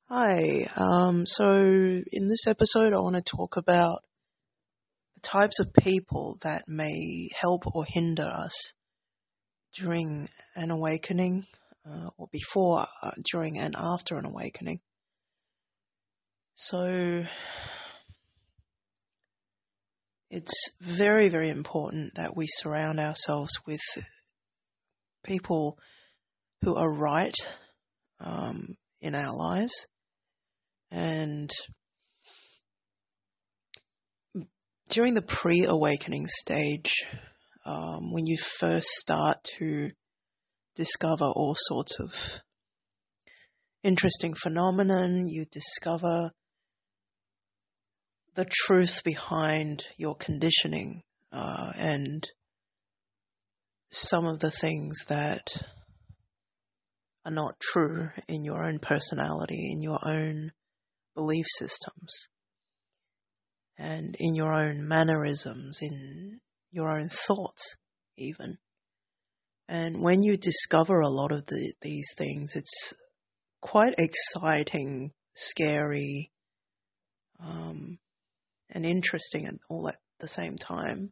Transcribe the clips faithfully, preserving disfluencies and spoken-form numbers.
Hi. Um, so in this episode, I want to talk about the types of people that may help or hinder us during an awakening, uh, or before, uh, during, and after an awakening. So it's very, very important that we surround ourselves with people who are right um, in our lives. And during the pre-awakening stage, um, when you first start to discover all sorts of interesting phenomenon, you discover the truth behind your conditioning, uh, and some of the things that are not true in your own personality, in your own belief systems, and in your own mannerisms, in your own thoughts even. And when you discover a lot of the, these things, it's quite exciting, scary, um, and interesting and all at the same time.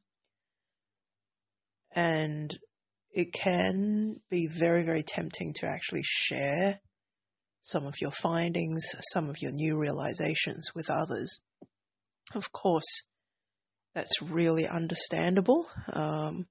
And it can be very, very tempting to actually share some of your findings, some of your new realizations with others. Of course, that's really understandable. Um,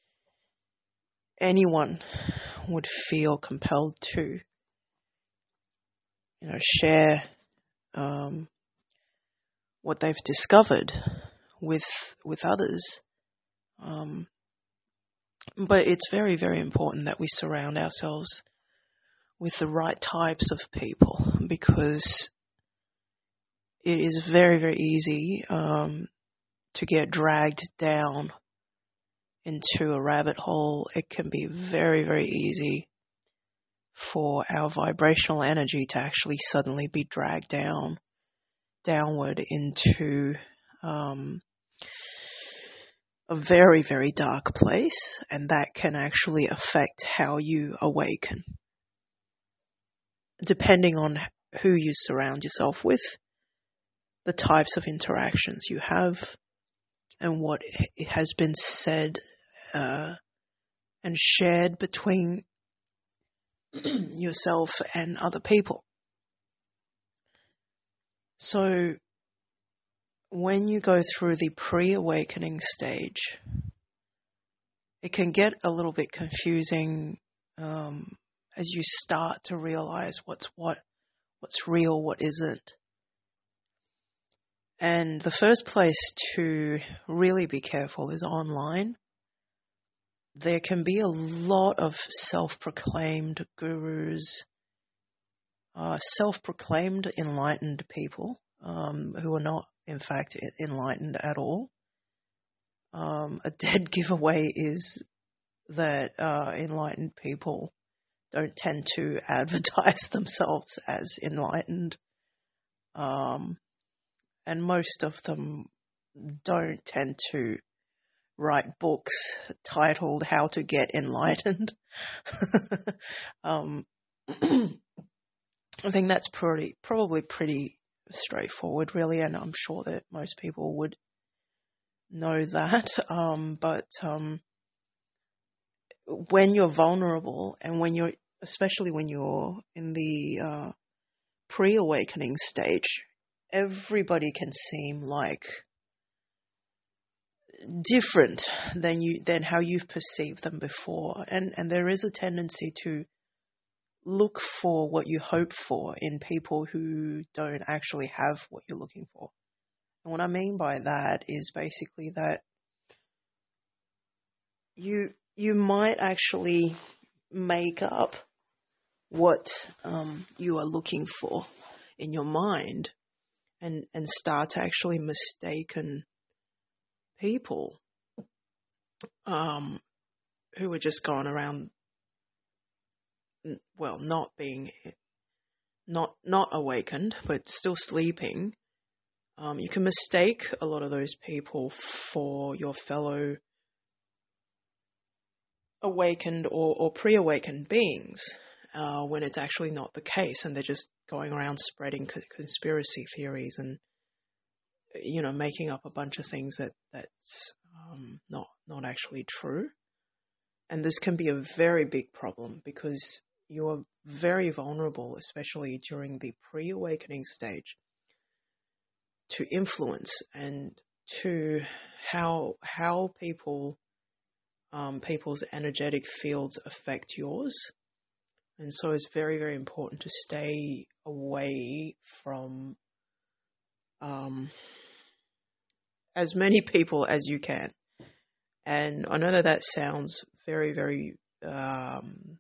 anyone would feel compelled to, you know, share um, what they've discovered with with others. Um, but it's very, very important that we surround ourselves with the right types of people, because it is very, very easy um, to get dragged down into a rabbit hole. It can be very, very easy for our vibrational energy to actually suddenly be dragged down, downward into um, a very, very dark place, and that can actually affect how you awaken. Depending on who you surround yourself with, the types of interactions you have, and what has been said uh, and shared between yourself and other people. So when you go through the pre-awakening stage, it can get a little bit confusing um, as you start to realize what's what, what's real, what isn't. And the first place to really be careful is online. There can be a lot of self-proclaimed gurus, uh, self-proclaimed enlightened people um, who are not, in fact, enlightened at all. Um, a dead giveaway is that uh, enlightened people don't tend to advertise themselves as enlightened. Um, and most of them don't tend to write books titled How to Get Enlightened. um, I think that's pretty, probably pretty straightforward, really, and I'm sure that most people would know that. Um, but um, when you're vulnerable, and when you're, especially when you're in the uh, pre-awakening stage, everybody can seem like different than you than how you've perceived them before, and and there is a tendency to look for what you hope for in people who don't actually have what you're looking for. And what I mean by that is basically that you you might actually make up what um, you are looking for in your mind, and and start to actually mistaken people um, who are just going around, well, not being, not not awakened, but still sleeping. Um, you can mistake a lot of those people for your fellow awakened or, or pre-awakened beings. uh, when it's actually not the case, and they're just going around spreading co- conspiracy theories and, you know, making up a bunch of things that that's um, not not actually true. And this can be a very big problem because you're very vulnerable, especially during the pre-awakening stage, to influence and to how how people um, people's energetic fields affect yours. And so it's very, very important to stay away from um, as many people as you can. And I know that that sounds very, very um,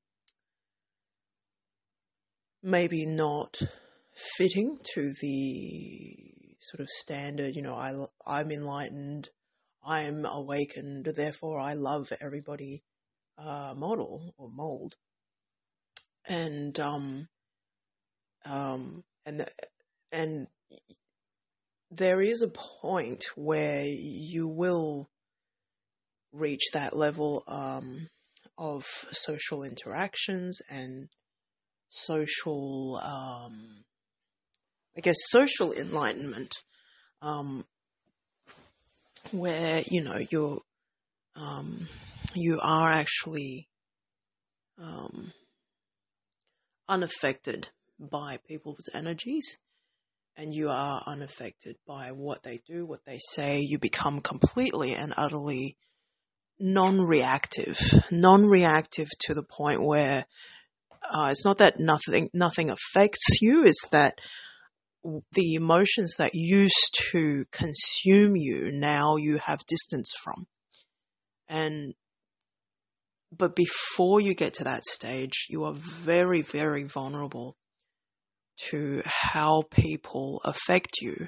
maybe not fitting to the sort of standard, you know, I, I'm enlightened, I'm awakened, therefore I love everybody uh, model or mold. And, um, um, and, and there is a point where you will reach that level, um, of social interactions and social, um, I guess, social enlightenment, um, where, you know, you're, um, you are actually, um, unaffected by people's energies, and you are unaffected by what they do, what they say. You become completely and utterly non-reactive, non-reactive to the point where uh, it's not that nothing, nothing affects you. It's that the emotions that used to consume you, now you have distance from. And but before you get to that stage, you are very, very vulnerable to how people affect you.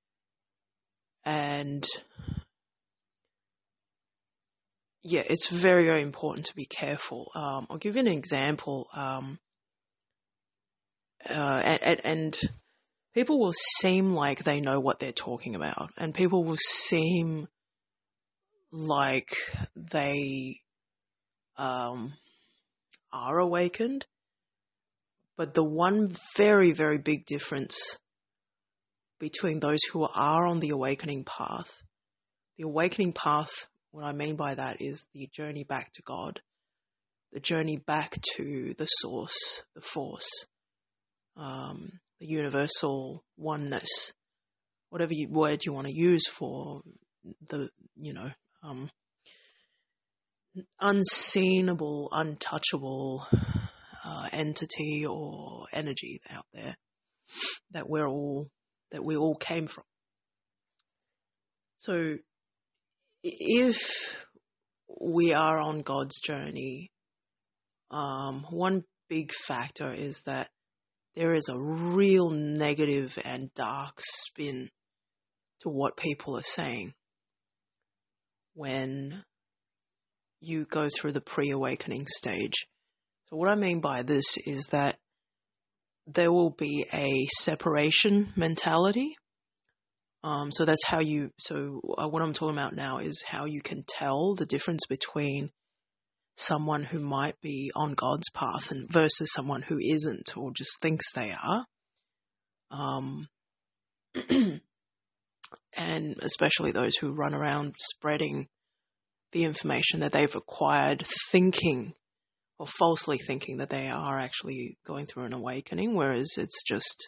And yeah, it's very, very important to be careful. Um, I'll give you an example. Um, uh, and, and, and people will seem like they know what they're talking about, and people will seem like they um, are awakened. But the one very, very big difference between those who are on the awakening path, the awakening path, what I mean by that is the journey back to God, the journey back to the source, the force, um, the universal oneness, whatever you, word you want to use for the, you know, um, unseenable, untouchable uh, entity or energy out there that we're all, that we all came from. So if we are on God's journey, um, one big factor is that there is a real negative and dark spin to what people are saying when you go through the pre-awakening stage. So what I mean by this is that there will be a separation mentality. Um, so that's how you, so uh, what I'm talking about now is how you can tell the difference between someone who might be on God's path and versus someone who isn't or just thinks they are. Um, and especially those who run around spreading the information that they've acquired, thinking or falsely thinking that they are actually going through an awakening, whereas it's just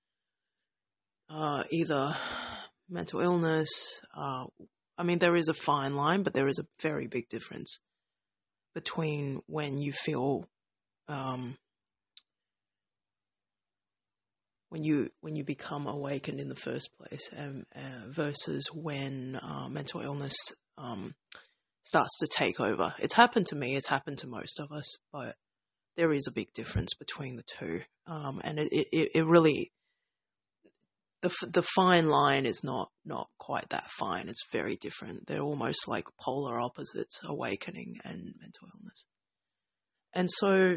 uh, either mental illness. Uh, I mean, there is a fine line, but there is a very big difference between when you feel, um, when you when you become awakened in the first place, and uh, versus when uh, mental illness um, starts to take over. It's happened to me. It's happened to most of us, but there is a big difference between the two, um, and it, it it really. The the fine line is not, not quite that fine. It's very different. They're almost like polar opposites, awakening and mental illness. And so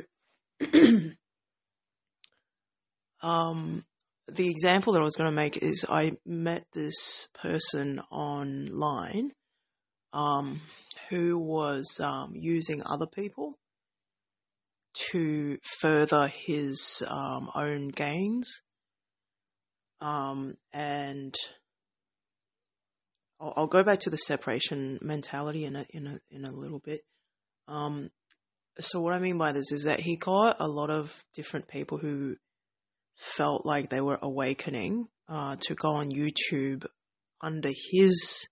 um, the example that I was going to make is I met this person online um, who was um, using other people to further his um, own gains. Um, and I'll, I'll go back to the separation mentality in a in a in a little bit. Um, so what I mean by this is that he got a lot of different people who felt like they were awakening uh, to go on YouTube under his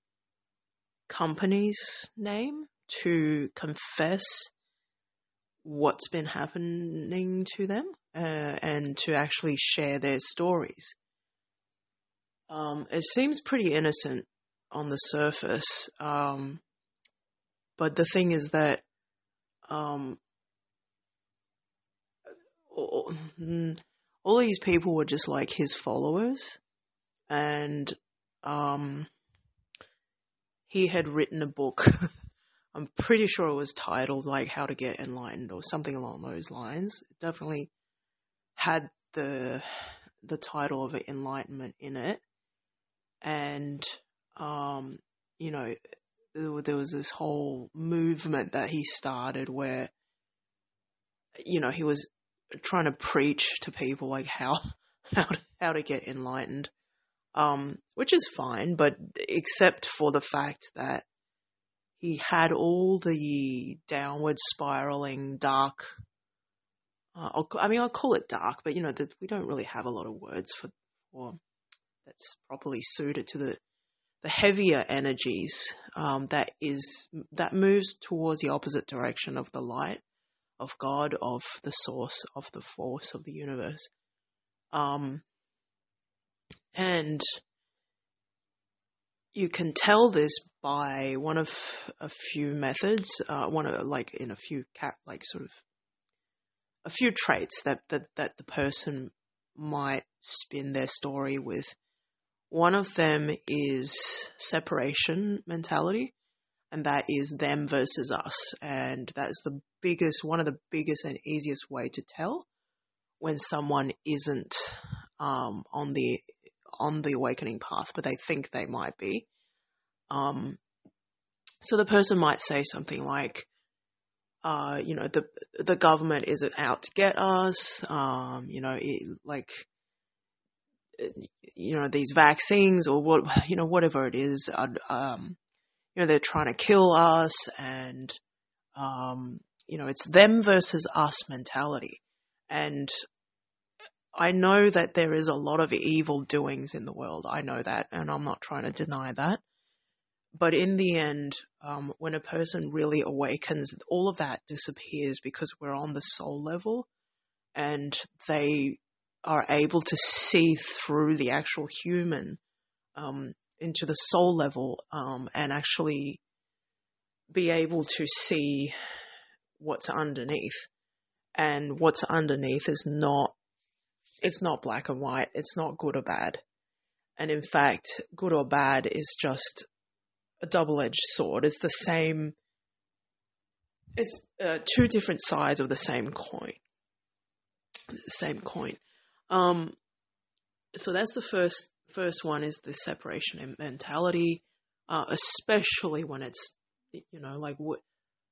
company's name to confess what's been happening to them uh, and to actually share their stories. Um, it seems pretty innocent on the surface, um, but the thing is that um, all, all these people were just like his followers, and um, he had written a book. I'm pretty sure it was titled like How to Get Enlightened or something along those lines. It definitely had the the title of enlightenment in it. And, um, you know, there was this whole movement that he started where, you know, he was trying to preach to people like how, how, to, how to get enlightened, um, which is fine, but except for the fact that he had all the downward spiraling dark, uh, I mean, I'll call it dark, but, you know, the, we don't really have a lot of words for, for that's properly suited to the, the heavier energies um, that is that moves towards the opposite direction of the light, of God, of the source, of the force of the universe. Um, and you can tell this by one of a few methods, uh, one of like in a few cap, like sort of a few traits that, that, that the person might spin their story with. One of them is separation mentality, and that is them versus us. And that's the biggest, one of the biggest and easiest way to tell when someone isn't um, on the on the awakening path, but they think they might be. Um, so the person might say something like, uh, you know, the the government isn't out to get us. Um, you know, it, like. you know, these vaccines or what, you know, whatever it is, um, you know, they're trying to kill us and, um, you know, it's them versus us mentality. And I know that there is a lot of evil doings in the world. I know that, and I'm not trying to deny that. But in the end, um, when a person really awakens, all of that disappears because we're on the soul level and they are able to see through the actual human um, into the soul level um, and actually be able to see what's underneath. And what's underneath is not, it's not black and white. It's not good or bad. And in fact, good or bad is just a double-edged sword. It's the same, it's uh, two different sides of the same coin. Same coin. Um, so that's the first first one is the separation mentality, uh, especially when it's, you know, like what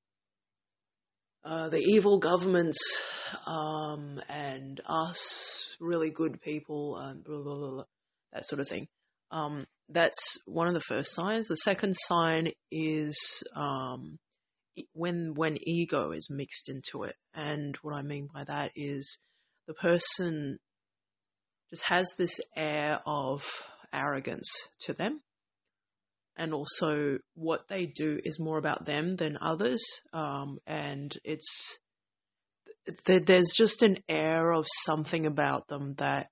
uh, the evil governments um, and us, really good people, and blah, blah, blah, blah, that sort of thing. Um, that's one of the first signs. The second sign is um, when when ego is mixed into it. And what I mean by that is the person just has this air of arrogance to them. And also what they do is more about them than others. Um, and it's, th- there's just an air of something about them that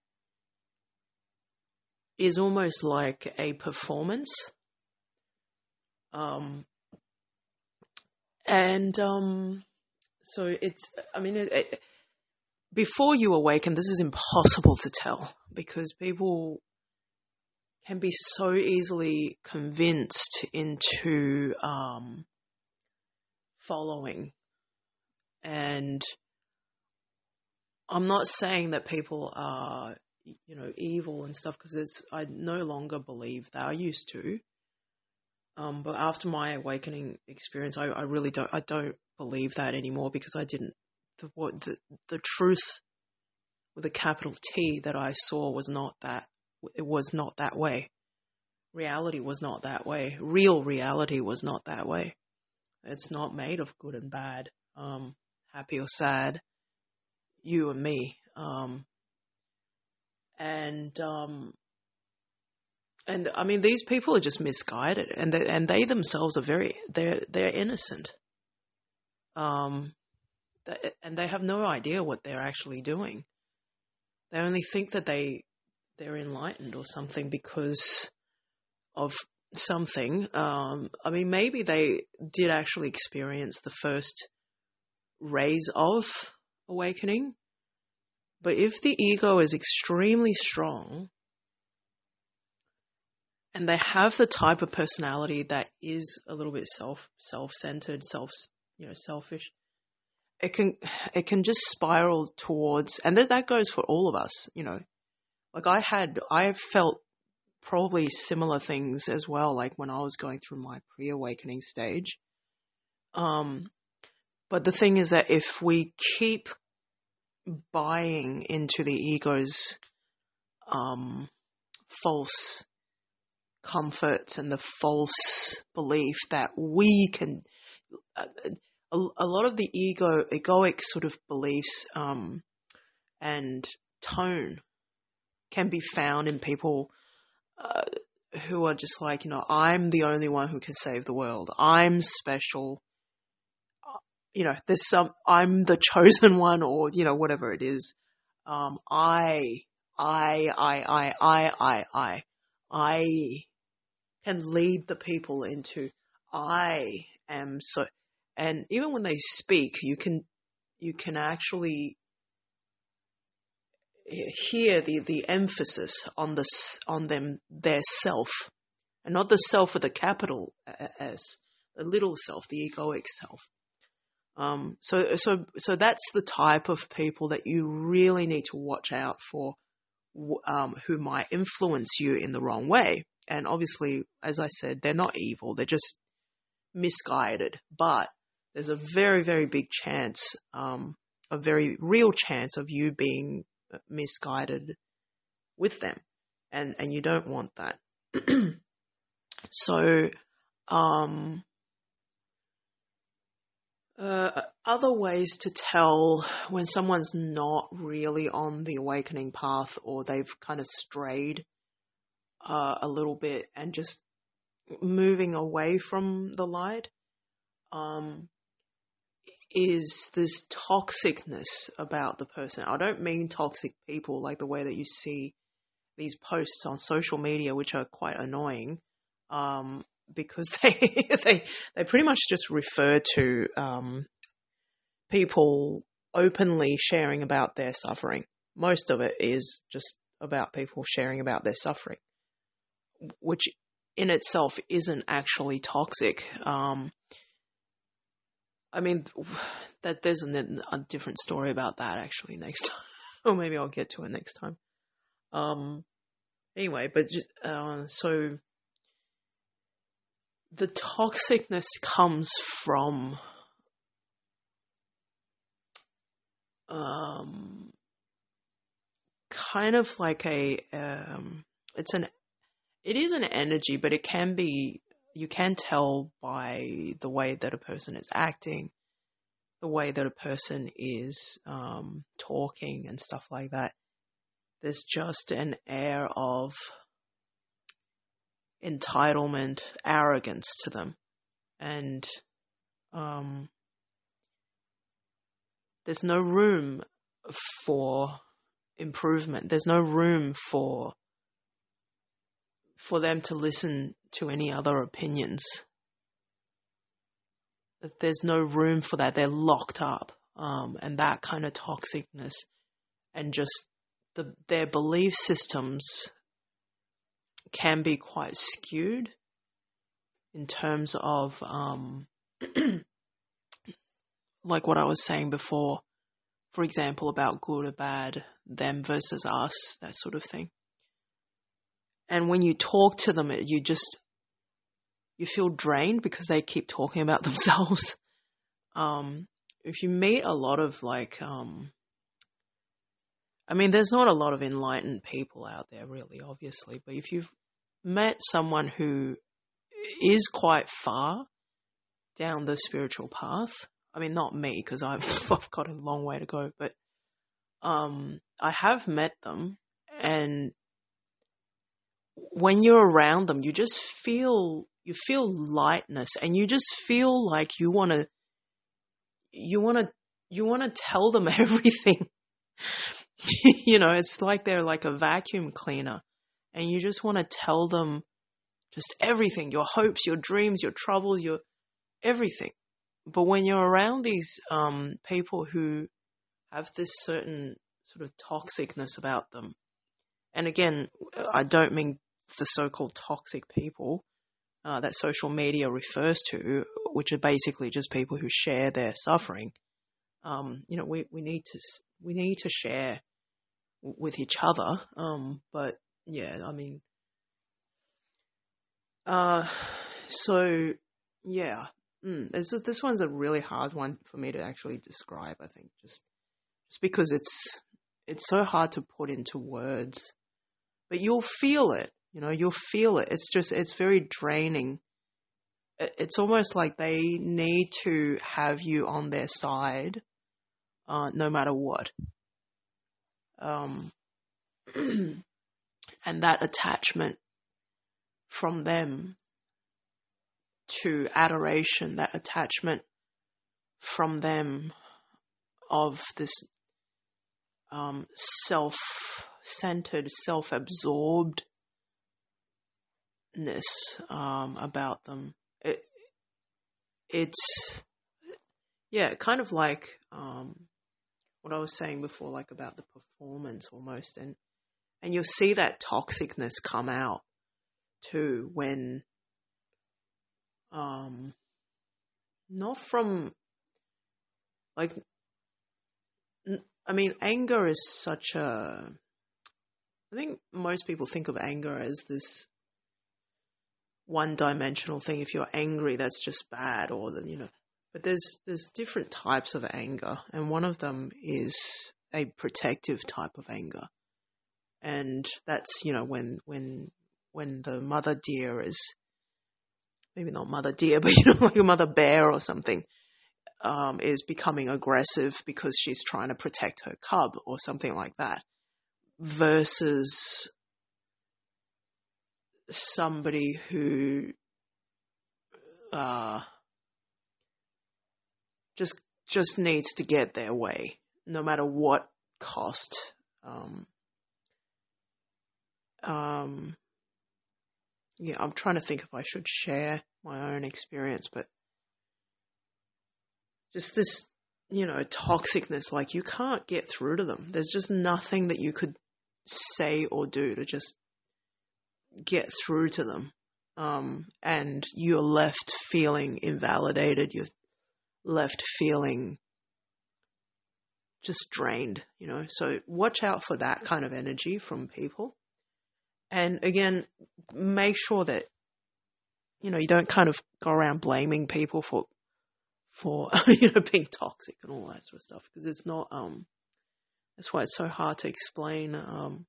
is almost like a performance. Um, and um, so it's, I mean, it, it, before you awaken, this is impossible to tell because people can be so easily convinced into um, following. And I'm not saying that people are, you know, evil and stuff because it's, I no longer believe that. I used to. Um, but after my awakening experience, I, I really don't, I don't believe that anymore because I didn't the, what the, the truth with a capital T that I saw was not that, it was not that way. Reality was not that way. Real reality was not that way. It's not made of good and bad, um, happy or sad, you and me. Um, and, um, and I mean, these people are just misguided, and they, and they themselves are very, they're, they're innocent. Um, and they have no idea what they're actually doing. They only think that they, they're enlightened or something because of something. Um, I mean, maybe they did actually experience the first rays of awakening, but if the ego is extremely strong and they have the type of personality that is a little bit self, self-centered, self, you know, selfish, it can, it can just spiral towards, and that, that goes for all of us, you know, like I had, I felt probably similar things as well, like when I was going through my pre-awakening stage. Um, but the thing is that if we keep buying into the ego's um, false comforts and the false belief that we can, uh, a, a lot of the ego, egoic sort of beliefs um, and tone can be found in people uh, who are just like, you know, I'm the only one who can save the world. I'm special. You know, there's some, I'm the chosen one, or, you know, whatever it is. Um, I, I, I, I, I, I, I, I can lead the people into, I am so, and even when they speak, you can, you can actually hear the, the emphasis on the, on them, their self, and not the self with a capital S, the little self, the egoic self. Um, so, so, so that's the type of people that you really need to watch out for, um, who might influence you in the wrong way. And obviously, as I said, they're not evil. They're just misguided, but there's a very, very big chance, um, a very real chance of you being misguided with them. And, and you don't want that. So, um, Uh, other ways to tell when someone's not really on the awakening path, or they've kind of strayed uh, a little bit and just moving away from the light, um, is this toxicness about the person. I don't mean toxic people like the way that you see these posts on social media, which are quite annoying. Um, because they, they, they pretty much just refer to, um, people openly sharing about their suffering. Most of it is just about people sharing about their suffering, which in itself isn't actually toxic. Um, I mean, that there's a, a different story about that actually next time, or maybe I'll get to it next time. Um, anyway, but just, uh, so, the toxicness comes from um, kind of like a, um, it's an, it is an energy, but it can be, you can tell by the way that a person is acting, the way that a person is um, talking and stuff like that. There's just an air of entitlement, arrogance to them. And um, there's no room for improvement. There's no room for for them to listen to any other opinions. There's no room for that. They're locked up. Um, and that kind of toxicness and just the their belief systems can be quite skewed in terms of, um, like what I was saying before, for example, about good or bad, them versus us, that sort of thing. And when you talk to them, you just, you feel drained because they keep talking about themselves. Um, if you meet a lot of like, um, I mean, there's not a lot of enlightened people out there really, obviously, but if you've met someone who is quite far down the spiritual path, I mean, not me, because I've, I've got a long way to go, but um, I have met them, and when you're around them, you just feel, you feel lightness, and you just feel like you want to, you want to, you want to tell them everything. You know, it's like they're like a vacuum cleaner, and you just want to tell them just everything, your hopes, your dreams, your troubles, your everything. But when you're around these um, people who have this certain sort of toxicness about them, and again, I don't mean the so-called toxic people uh, that social media refers to, which are basically just people who share their suffering. Um, you know, we, we need to we need to share w- with each other. Um, but yeah, I mean, uh, so yeah, mm, this this one's a really hard one for me to actually describe. I think just just because it's it's so hard to put into words, but you'll feel it. You know, you'll feel it. It's just it's very draining. It's almost like they need to have you on their side. Uh, no matter what. Um, and that attachment from them to adoration, that attachment from them of this um, self-centered, self-absorbedness um, about them. It, it's, yeah, kind of like... Um, what I was saying before, like about the performance almost, and and you'll see that toxicness come out too when, um, not from, like, I mean, anger is such a, I think most people think of anger as this one-dimensional thing. If you're angry, that's just bad, or, you know, but there's there's different types of anger, and one of them is a protective type of anger, and that's, you know, when when when the mother deer is, maybe not mother deer, but, you know, like a mother bear or something, um, is becoming aggressive because she's trying to protect her cub or something like that, versus somebody who uh just just needs to get their way, no matter what cost. Um, um, yeah, I'm trying to think if I should share my own experience, but just this, you know, toxicness, like you can't get through to them. There's just nothing that you could say or do to just get through to them. Um, and you're left feeling invalidated. You're left feeling just drained, you know. So watch out for that kind of energy from people. And again, make sure that, you know, you don't kind of go around blaming people for, for, you know, being toxic and all that sort of stuff, because it's not, um, that's why it's so hard to explain. Um,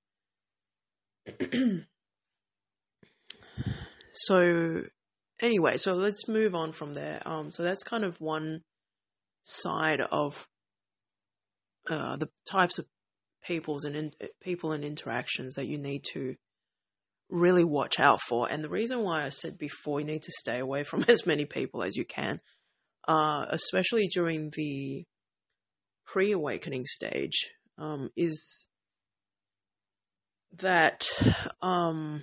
so anyway, so let's move on from there. Um, so that's kind of one side of uh, the types of peoples and in, people and interactions that you need to really watch out for. And the reason why I said before, you need to stay away from as many people as you can, uh, especially during the pre-awakening stage, um, is that um,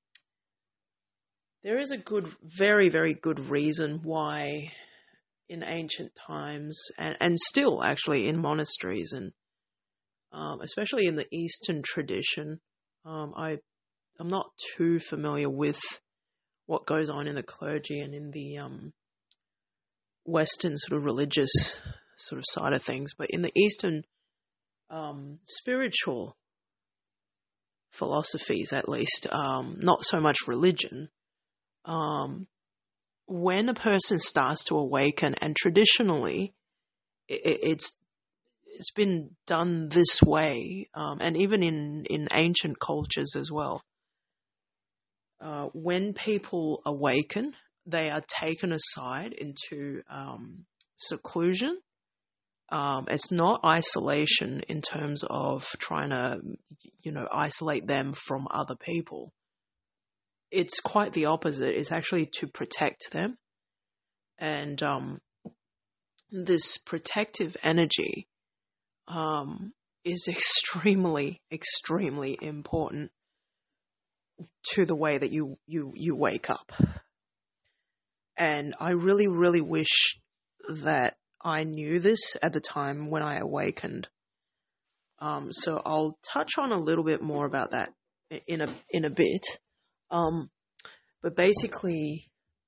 there is a good, very, very good reason why in ancient times, and, and still actually in monasteries, and um, especially in the Eastern tradition, um, I, I'm not too familiar with what goes on in the clergy and in the um, Western sort of religious sort of side of things, but in the Eastern um, spiritual philosophies, at least, um, not so much religion, um, when a person starts to awaken, and traditionally it, it's it's been done this way, um, and even in, in ancient cultures as well. Uh, when people awaken, they are taken aside into um, seclusion. Um, it's not isolation in terms of trying to, you know, isolate them from other people. It's quite the opposite. It's actually to protect them. And um, this protective energy um, is extremely, extremely important to the way that you, you, you wake up. And I really, really wish that I knew this at the time when I awakened. Um, so I'll touch on a little bit more about that in a in a bit. Um, but basically,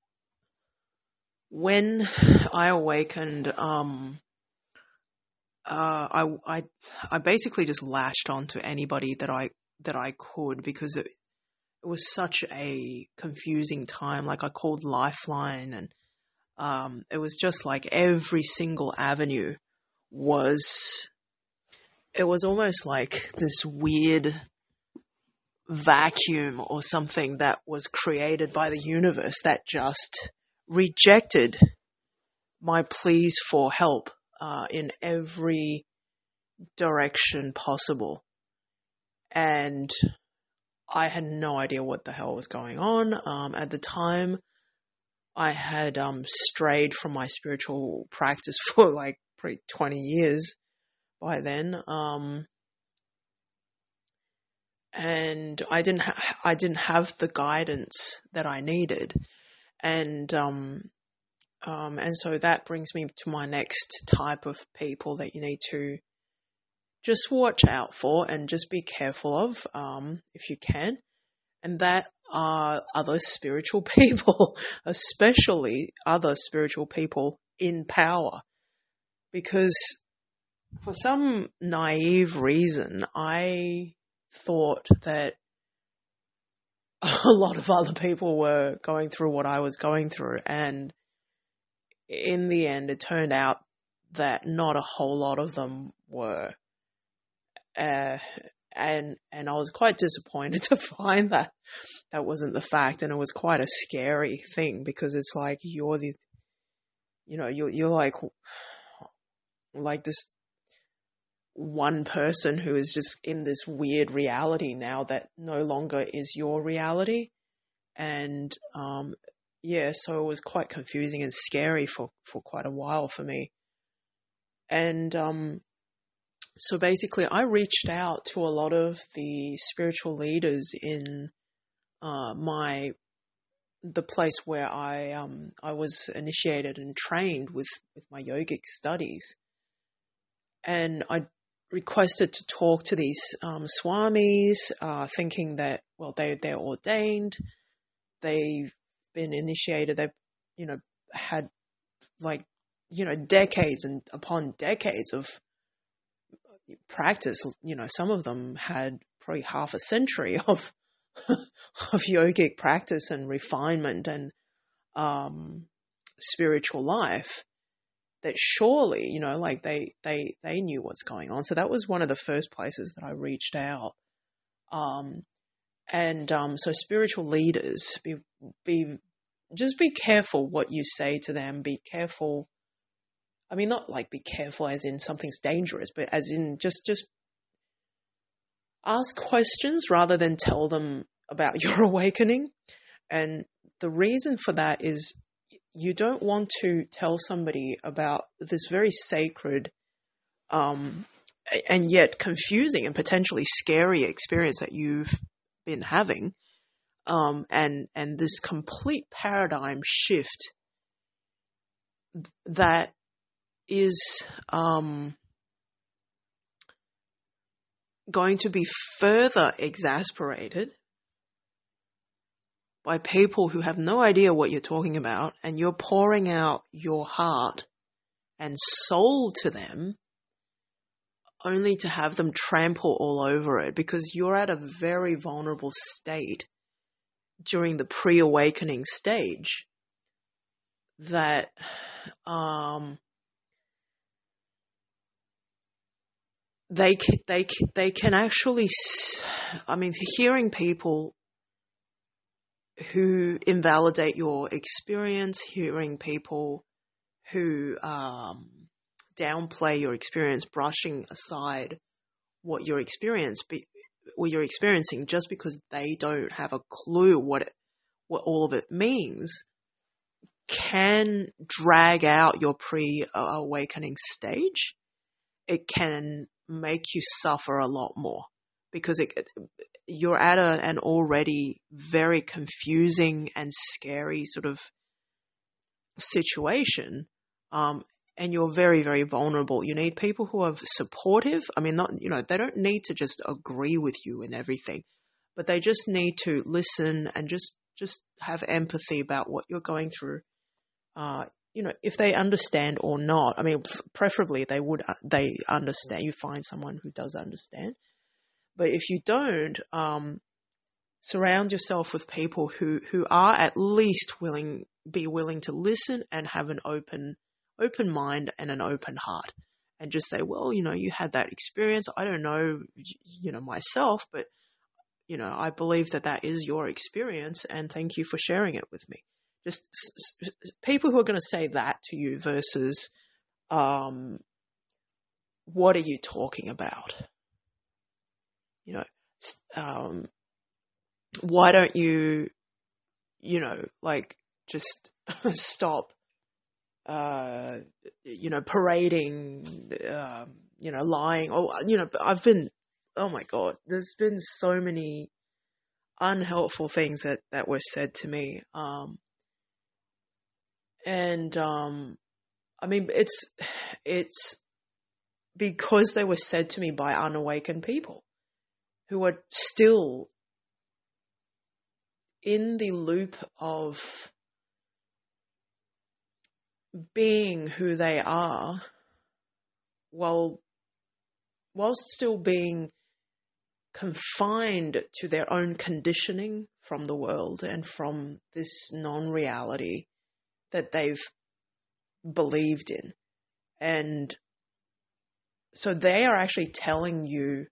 when I awakened, um, uh, I I I basically just lashed onto anybody that I that I could, because it it was such a confusing time. Like, I called Lifeline, and Um, it was just like every single avenue was, it was almost like this weird vacuum or something that was created by the universe that just rejected my pleas for help uh, in every direction possible. And I had no idea what the hell was going on. Um, at the time, I had um, strayed from my spiritual practice for like probably twenty years by then, um, and I didn't ha- I didn't have the guidance that I needed, and um, um, and so that brings me to my next type of people that you need to just watch out for and just be careful of, um, if you can. And that are other spiritual people, especially other spiritual people in power. Because for some naive reason, I thought that a lot of other people were going through what I was going through. And in the end, it turned out that not a whole lot of them were. Uh, and and I was quite disappointed to find that that wasn't the fact, and it was quite a scary thing, because it's like you're the, you know, you're you're like like this one person who is just in this weird reality now that no longer is your reality, and um, yeah, so it was quite confusing and scary for for quite a while for me, and um. So basically, I reached out to a lot of the spiritual leaders in uh, my the place where I um I was initiated and trained with, with my yogic studies, and I requested to talk to these um, swamis, uh, thinking that, well, they they're ordained, they've been initiated, they've you know had like you know decades and upon decades of practice. You know, some of them had probably half a century of of yogic practice and refinement and um, spiritual life. That surely, you know, like they they they knew what's going on. So that was one of the first places that I reached out. Um, and um, so spiritual leaders, be be just be careful what you say to them. Be careful. I mean, not like be careful as in something's dangerous, but as in just, just ask questions rather than tell them about your awakening. And the reason for that is you don't want to tell somebody about this very sacred um, and yet confusing and potentially scary experience that you've been having, um, and, and this complete paradigm shift that is um, going to be further exasperated by people who have no idea what you're talking about, and you're pouring out your heart and soul to them only to have them trample all over it, because you're at a very vulnerable state during the pre-awakening stage that um they can, they can, they can actually, I mean, hearing people who invalidate your experience, hearing people who um, downplay your experience, brushing aside what your experience be, what you're experiencing just because they don't have a clue what it, what all of it means, can drag out your pre-awakening stage. It can make you suffer a lot more because it, you're at a, an already very confusing and scary sort of situation, um, and you're very, very vulnerable. You need people who are supportive. I mean, not, you know, they don't need to just agree with you in everything, but they just need to listen and just, just have empathy about what you're going through. Uh, you know, if they understand or not. I mean, preferably they would, they understand. You find someone who does understand. But if you don't, um, surround yourself with people who, who are at least willing, be willing to listen and have an open, open mind and an open heart, and just say, well, you know, you had that experience. I don't know, you know, myself, but, you know, I believe that that is your experience, and thank you for sharing it with me. Just s- s- people who are going to say that to you versus, um, what are you talking about? You know, um, why don't you, you know, like just stop, uh, you know, parading, um, you know, lying, or, you know, I've been, oh my God, there's been so many unhelpful things that, that were said to me. Um, and, um, I mean, it's, it's because they were said to me by unawakened people who are still in the loop of being who they are while whilst still being confined to their own conditioning from the world and from this non-reality that they've believed in. And so they are actually telling you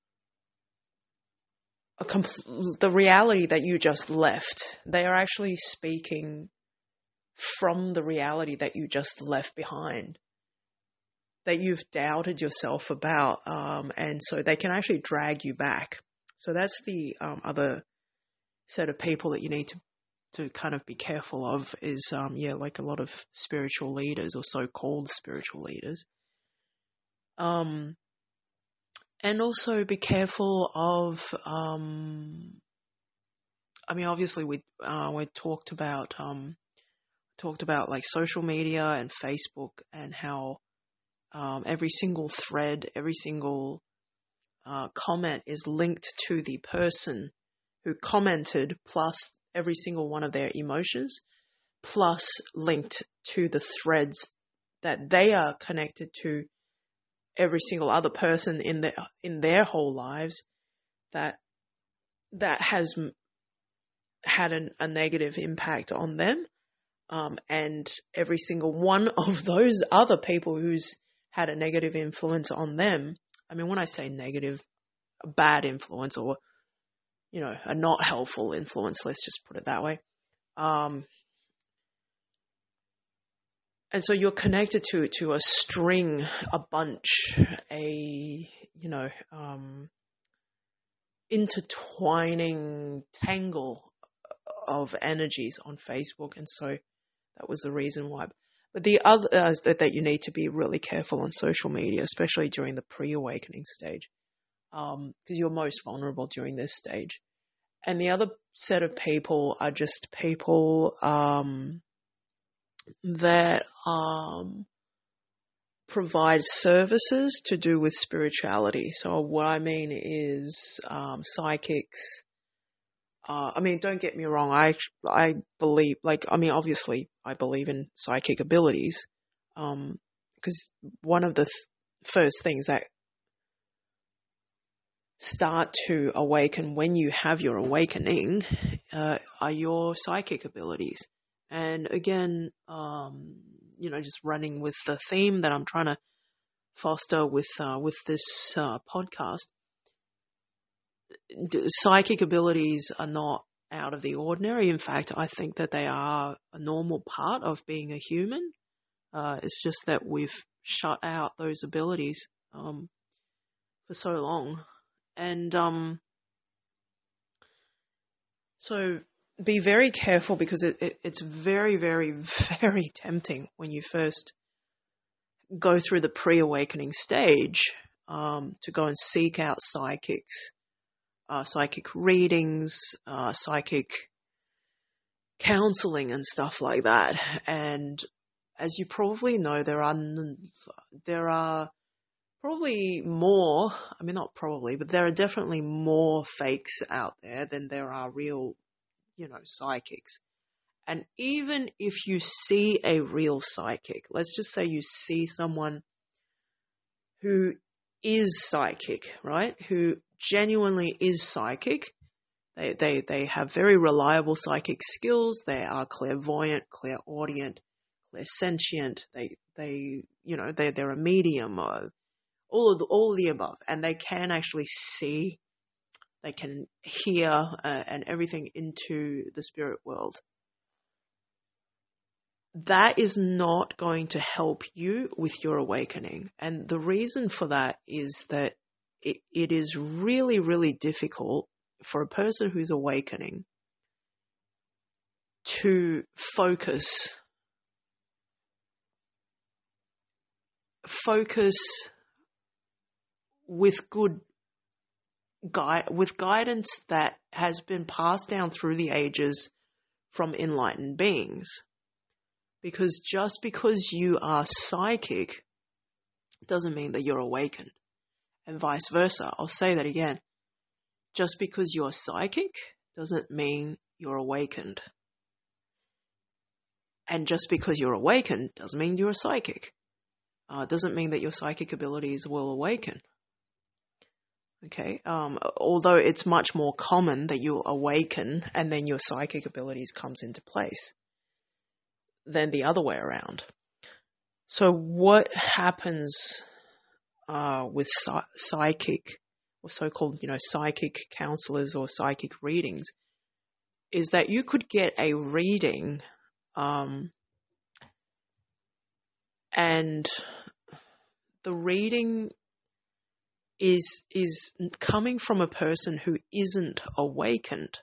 a compl- the reality that you just left. They are actually speaking from the reality that you just left behind, that you've doubted yourself about, um, and so they can actually drag you back. So that's the um, other set of people that you need to to kind of be careful of is, um, yeah, like a lot of spiritual leaders or so-called spiritual leaders. Um, and also be careful of, um, I mean, obviously we uh, we talked about um, talked about like social media and Facebook and how um, every single thread, every single uh, comment is linked to the person who commented, plus every single one of their emotions, plus linked to the threads that they are connected to every single other person in their in their whole lives that that has had an, a negative impact on them, um, and every single one of those other people who's had a negative influence on them. I mean, when I say negative, a bad influence, or, you know, a not helpful influence, let's just put it that way. Um, and so you're connected to to a string, a bunch, a, you know, um, intertwining tangle of energies on Facebook, and so that was the reason why. But the other uh, is that, that you need to be really careful on social media, especially during the pre-awakening stage, because um, you're most vulnerable during this stage. And the other set of people are just people um, that um, provide services to do with spirituality. So what I mean is um, psychics. Uh, I mean, don't get me wrong. I I believe, like, I mean, obviously, I believe in psychic abilities, um, because one of the th- first things that start to awaken when you have your awakening uh, are your psychic abilities. And again, um, you know, just running with the theme that I'm trying to foster with uh, with this uh, podcast, psychic abilities are not out of the ordinary. In fact, I think that they are a normal part of being a human. Uh, it's just that we've shut out those abilities um, for so long. And um, so be very careful, because it, it, it's very, very, very tempting when you first go through the pre-awakening stage um, to go and seek out psychics, uh, psychic readings, uh, psychic counseling and stuff like that. And as you probably know, there are there are probably more, I mean not probably, but there are definitely more fakes out there than there are real, you know, psychics. And even if you see a real psychic, let's just say you see someone who is psychic, right? Who genuinely is psychic. They, they, they have very reliable psychic skills. They are clairvoyant, clairaudient, clairsentient. They, they, you know, they, they're a medium, or all of the, all of the above. And they can actually see, they can hear uh, and everything into the spirit world. That is not going to help you with your awakening. And the reason for that is that it, it is really, really difficult for a person who's awakening to focus, focus with good guide, with guidance that has been passed down through the ages from enlightened beings. Because just because you are psychic doesn't mean that you're awakened, and vice versa. I'll say that again. Just because you're psychic doesn't mean you're awakened. And just because you're awakened doesn't mean you're psychic. Uh, doesn't mean that your psychic abilities will awaken. Okay, um, although it's much more common that you'll awaken and then your psychic abilities comes into place than the other way around. So what happens uh, with psy- psychic or so-called, you know, psychic counselors or psychic readings is that you could get a reading um, and the reading is is coming from a person who isn't awakened.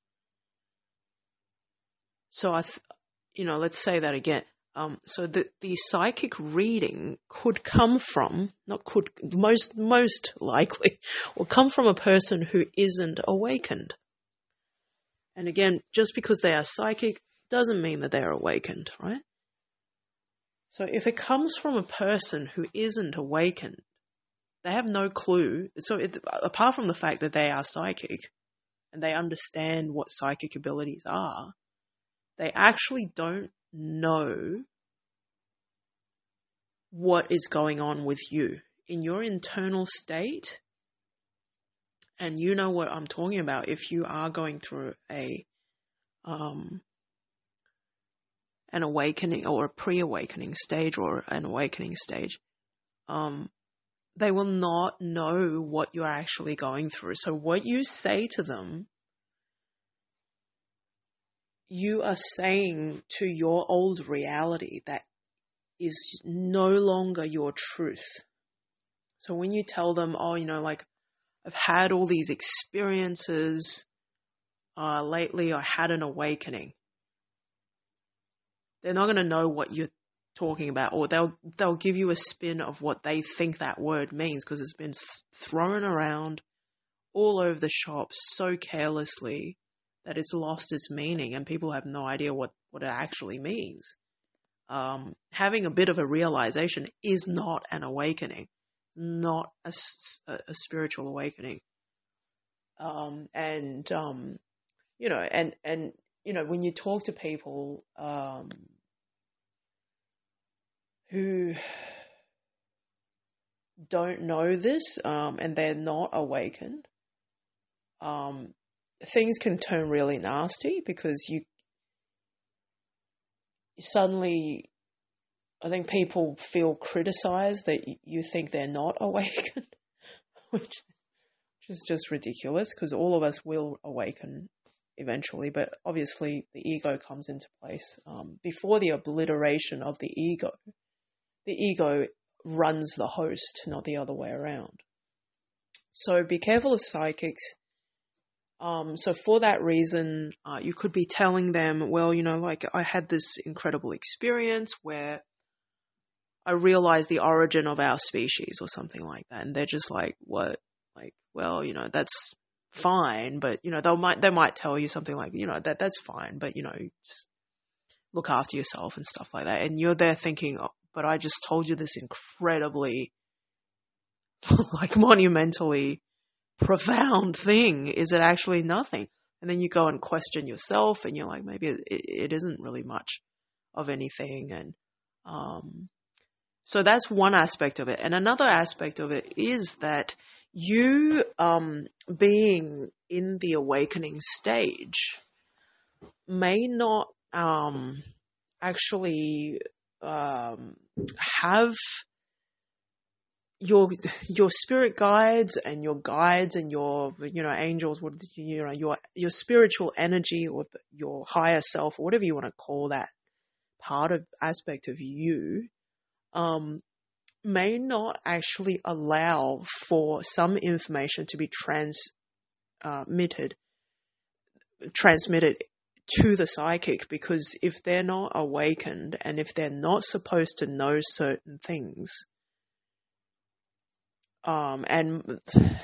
So I, th- you know, let's say that again. Um, so the the psychic reading could come from, not could, most most likely, will come from a person who isn't awakened. And again, just because they are psychic doesn't mean that they're awakened, right? So if it comes from a person who isn't awakened, they have no clue. So it, apart from the fact that they are psychic and they understand what psychic abilities are, they actually don't know what is going on with you in your internal state. And you know what I'm talking about if you are going through a um, an awakening or a pre-awakening stage or an awakening stage. Um, they will not know what you're actually going through. So what you say to them, you are saying to your old reality that is no longer your truth. So when you tell them, oh, you know, like, I've had all these experiences, uh, lately I had an awakening. They're not going to know what you're talking about, or they'll they'll give you a spin of what they think that word means because it's been thrown around all over the shop so carelessly that it's lost its meaning and people have no idea what, what it actually means. Um, having a bit of a realization is not an awakening, not a, a spiritual awakening. Um, and, um, you know, and, and, you know, when you talk to people, um, who don't know this, um, and they're not awakened, um, things can turn really nasty because you suddenly I think people feel criticized that you think they're not awakened, which, which is just ridiculous, because all of us will awaken eventually, but obviously the ego comes into place. Um, before the obliteration of the ego, the ego runs the host, not the other way around. So be careful of psychics. Um, so for that reason, uh, you could be telling them, well, you know, like I had this incredible experience where I realized the origin of our species or something like that. And they're just like, what? Like, well, you know, that's fine, but, you know, they might, they might tell you something like, you know, that that's fine, but, you know, just look after yourself and stuff like that. And you're there thinking, oh, but I just told you this incredibly, like monumentally profound thing. Is it actually nothing? And then you go and question yourself and you're like, maybe it, it isn't really much of anything. And, um, so that's one aspect of it. And another aspect of it is that you, um, being in the awakening stage may not, um, actually, um, have your, your spirit guides and your guides and your, you know, angels, what, you know, your, your spiritual energy or the, your higher self or whatever you want to call that part of aspect of you, um, may not actually allow for some information to be transmitted, transmitted to the psychic, because if they're not awakened and if they're not supposed to know certain things, um, and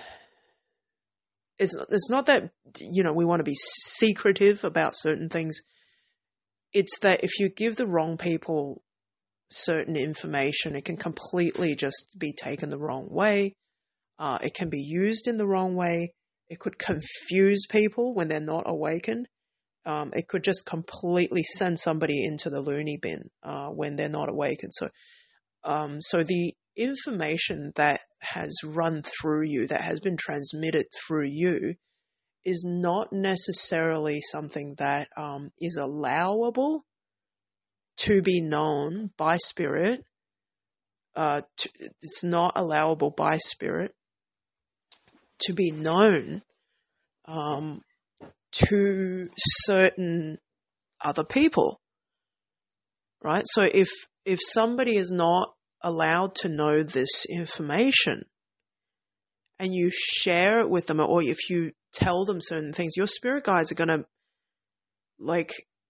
it's it's not that, you know, we want to be secretive about certain things. It's that if you give the wrong people certain information, it can completely just be taken the wrong way. Uh, it can be used in the wrong way. It could confuse people when they're not awakened. Um, it could just completely send somebody into the loony bin uh, when they're not awakened. So, um, so the information that has run through you, that has been transmitted through you, is not necessarily something that um, is allowable to be known by spirit. Uh, to, it's not allowable by spirit to be known um, to certain other people, right? So if if somebody is not allowed to know this information and you share it with them, or if you tell them certain things, your spirit guides are going to like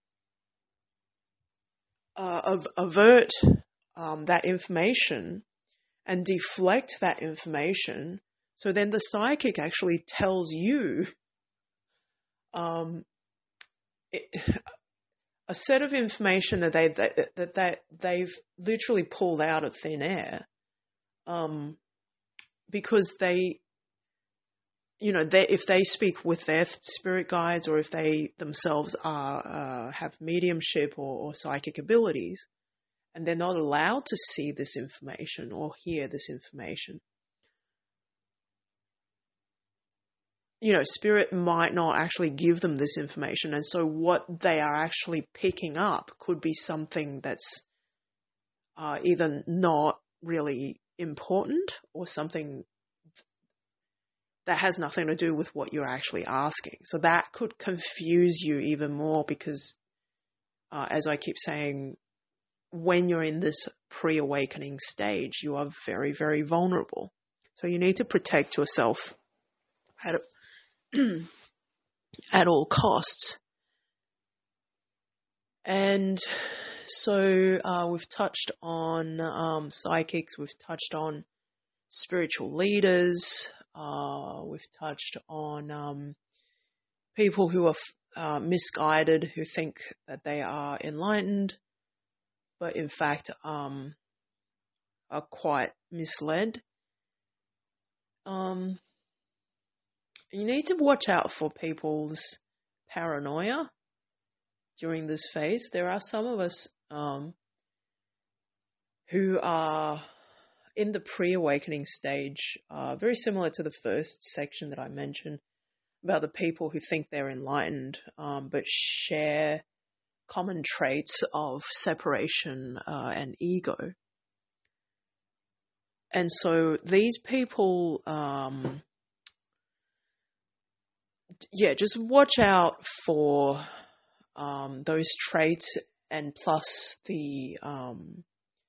uh, av- avert um, that information and deflect that information. So then the psychic actually tells you um, it, a set of information that they that, that that they've literally pulled out of thin air, um, because they, you know, they, if they speak with their spirit guides, or if they themselves are uh, have mediumship or, or psychic abilities, and they're not allowed to see this information or hear this information, you know, spirit might not actually give them this information. And so what they are actually picking up could be something that's uh, either not really important or something that has nothing to do with what you're actually asking. So that could confuse you even more because, uh, as I keep saying, when you're in this pre-awakening stage, you are very, very vulnerable. So you need to protect yourself at at all costs. And so uh, we've touched on um, psychics, we've touched on spiritual leaders, uh, we've touched on um, people who are uh, misguided, who think that they are enlightened, but in fact um, are quite misled. Um, you need to watch out for people's paranoia during this phase. There are some of us um, who are in the pre-awakening stage, uh, very similar to the first section that I mentioned about the people who think they're enlightened, um, but share common traits of separation uh, and ego. And so these people, um, yeah, just watch out for um, those traits, and plus the, um,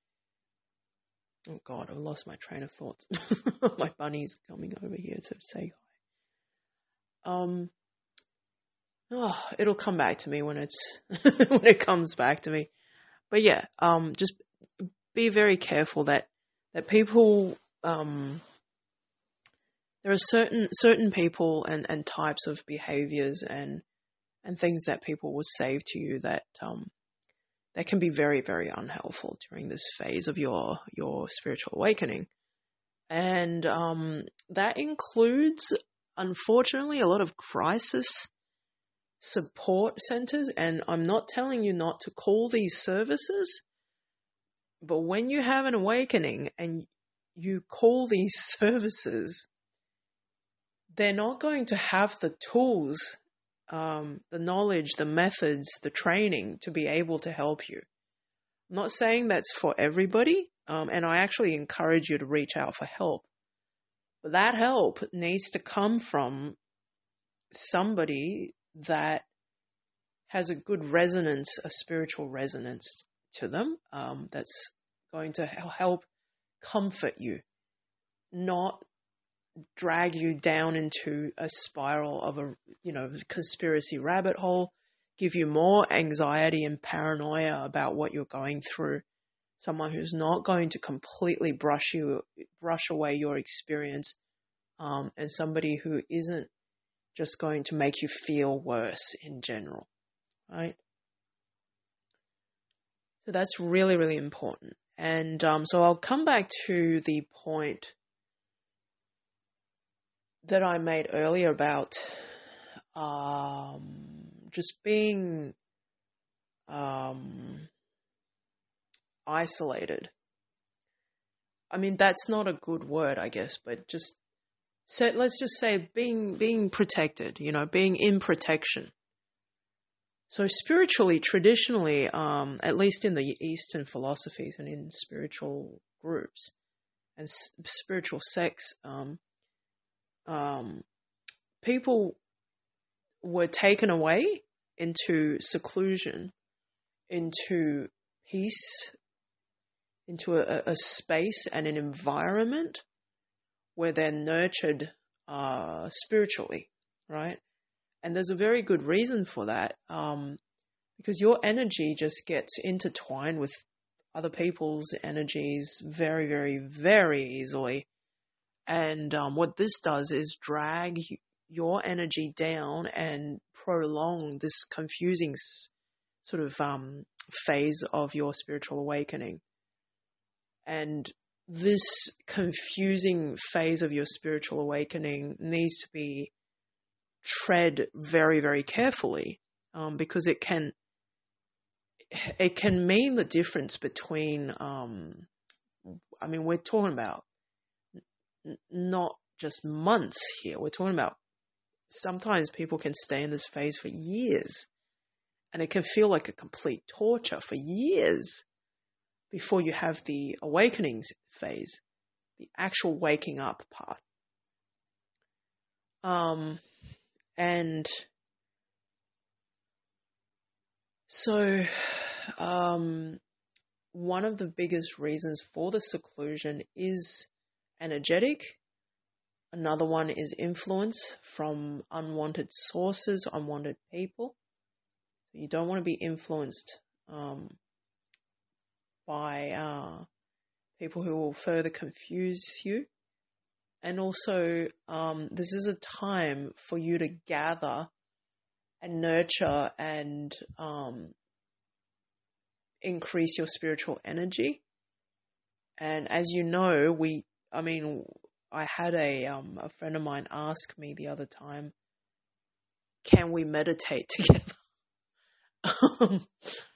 oh God, I've lost my train of thought. My bunny's coming over here to say hi. Um, oh, it'll come back to me when it's when it comes back to me. But yeah, um, just be very careful that that people, um, there are certain certain people and, and types of behaviors and and things that people will say to you that um, that can be very, very unhelpful during this phase of your your spiritual awakening. And um, that includes, unfortunately, a lot of crisis support centers. And I'm not telling you not to call these services, but when you have an awakening and you call these services, they're not going to have the tools, um, the knowledge, the methods, the training to be able to help you. I'm not saying that's for everybody, um, and I actually encourage you to reach out for help. But that help needs to come from somebody that has a good resonance, a spiritual resonance to them, um, that's going to help comfort you, not drag you down into a spiral of a, you know, conspiracy rabbit hole, give you more anxiety and paranoia about what you're going through. Someone who's not going to completely brush you, brush away your experience, um, and somebody who isn't just going to make you feel worse in general, right? So that's really, really important. And um, so I'll come back to the point that I made earlier about um, just being um, isolated. I mean, that's not a good word, I guess, but just so let's just say being being protected, you know, being in protection. So spiritually, traditionally, um, at least in the Eastern philosophies and in spiritual groups and s- spiritual sects, um, um, people were taken away into seclusion, into peace, into a, a space and an environment where they're nurtured uh, spiritually, right? And there's a very good reason for that, um, because your energy just gets intertwined with other people's energies very, very, very easily. And um, what this does is drag your energy down and prolong this confusing s- sort of um, phase of your spiritual awakening. And this confusing phase of your spiritual awakening needs to be tread very, very carefully, um, because it can it can mean the difference between, um, I mean, we're talking about n- not just months here. We're talking about sometimes people can stay in this phase for years, and it can feel like a complete torture for years before you have the awakening phase, the actual waking up part. Um, and so, um, one of the biggest reasons for the seclusion is energetic. Another one is influence from unwanted sources, unwanted people. You don't want to be influenced um, by uh, people who will further confuse you. And also, um, this is a time for you to gather and nurture and um, increase your spiritual energy. And as you know, we, I mean, I had a um, a friend of mine ask me the other time, can we meditate together? um,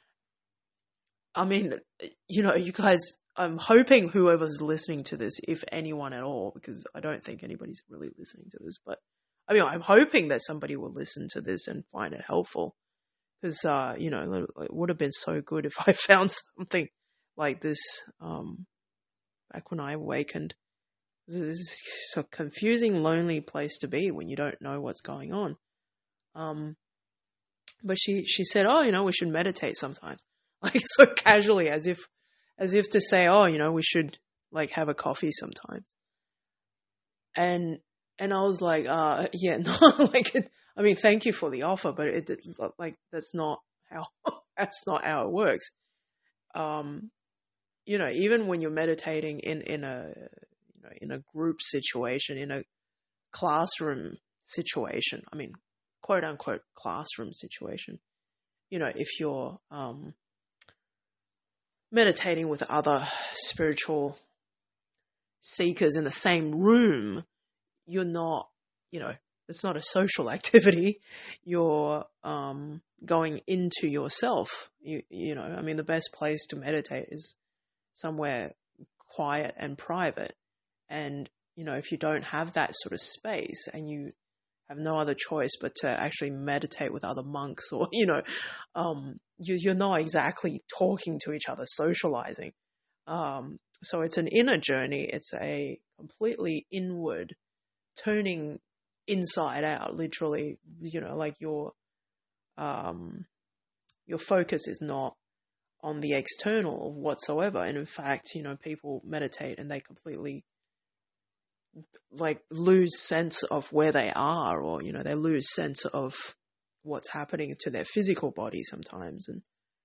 I mean, you know, you guys, I'm hoping whoever's listening to this, if anyone at all, because I don't think anybody's really listening to this, but I mean, I'm hoping that somebody will listen to this and find it helpful, because, uh, you know, it would have been so good if I found something like this um, back when I awakened. It's a confusing, lonely place to be when you don't know what's going on. Um, but she, she said, oh, you know, we should meditate sometimes. Like, so casually, as if, as if to say, oh, you know, we should, like, have a coffee sometimes. And, and I was like, uh, yeah, no, like, it, I mean, thank you for the offer, but it, it like, that's not how, that's not how it works. Um, you know, even when you're meditating in, in a, you know, in a group situation, in a classroom situation, I mean, quote unquote classroom situation, you know, if you're, um, meditating with other spiritual seekers in the same room, you're not, you know, it's not a social activity. You're um, going into yourself. You, you know, I mean, the best place to meditate is somewhere quiet and private. And, you know, if you don't have that sort of space and you have no other choice but to actually meditate with other monks, or, you know, um, you, you're not exactly talking to each other, socializing. Um, so it's an inner journey. It's a completely inward, turning inside out, literally, you know, like your, um, your focus is not on the external whatsoever. And in fact, you know, people meditate and they completely like lose sense of where they are, or, you know, they lose sense of what's happening to their physical body sometimes. And,